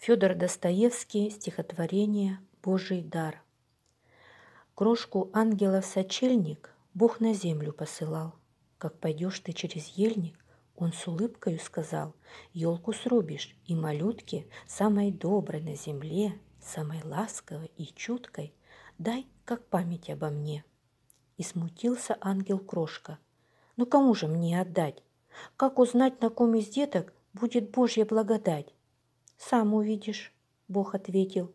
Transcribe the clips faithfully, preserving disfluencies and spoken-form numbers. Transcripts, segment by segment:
Федор Достоевский, стихотворение «Божий дар». Крошку ангела в сочельник Бог на землю посылал. Как пойдешь ты через ельник, он с улыбкою сказал: елку срубишь, и малютке, самой доброй на земле, самой ласковой и чуткой, дай, как память обо мне. И смутился ангел-крошка. Ну кому же мне отдать? Как узнать, на ком из деток будет Божья благодать? Сам увидишь, Бог ответил.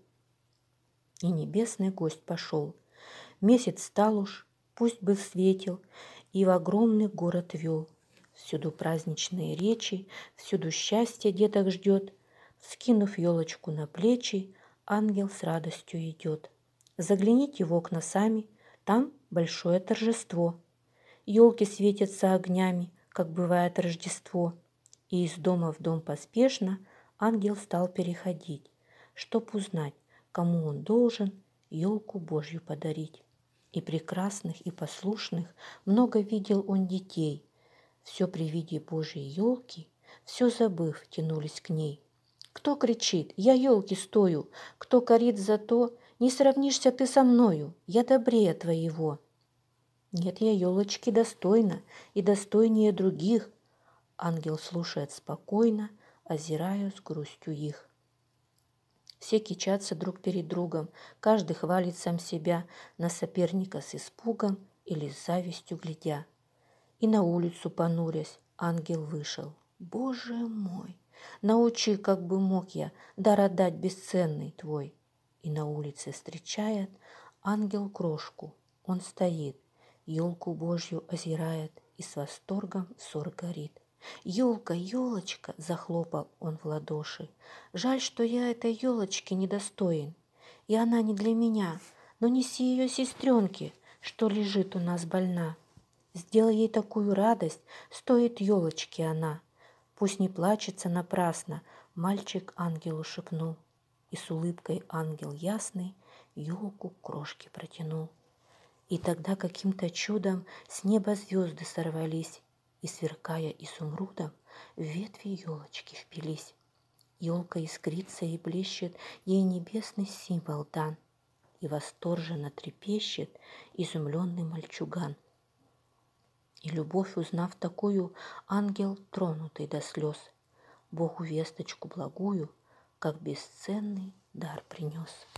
И небесный гость пошел. Месяц стал уж, пусть бы светил, и в огромный город вел. Всюду праздничные речи, всюду счастье деток ждет. Скинув елочку на плечи, ангел с радостью идет. Загляните в окна сами, там большое торжество. Елки светятся огнями, как бывает Рождество. И из дома в дом поспешно ангел стал переходить, чтоб узнать, кому он должен елку Божью подарить. И прекрасных, и послушных много видел он детей. Все при виде Божьей елки, все забыв, тянулись к ней. Кто кричит: «Я елки стою!» Кто корит за то: «Не сравнишься ты со мною, я добрее твоего!» Нет, я елочки достойна и достойнее других. Ангел слушает спокойно, озираю с грустью их. Все кичатся друг перед другом, каждый хвалит сам себя, на соперника с испугом или с завистью глядя. И на улицу понурясь, ангел вышел. Боже мой, научи, как бы мог я дар отдать бесценный твой. И на улице встречает ангел крошку, он стоит, елку Божью озирает и с восторгом взор горит. «Елка, елочка!» — захлопал он в ладоши. «Жаль, что я этой елочки недостоин, и она не для меня, но неси ее сестренке, что лежит у нас больна. Сделай ей такую радость, стоит елочки она. Пусть не плачется напрасно», — мальчик ангелу шепнул. И с улыбкой ангел ясный елку к крошке протянул. И тогда каким-то чудом с неба звезды сорвались, и, сверкая изумрудом, в ветви елочки впились. Елка искрится и блещет, ей небесный символ дан, и восторженно трепещет изумленный мальчуган. И любовь, узнав такую, ангел, тронутый до слез, Богу весточку благую, как бесценный дар принес.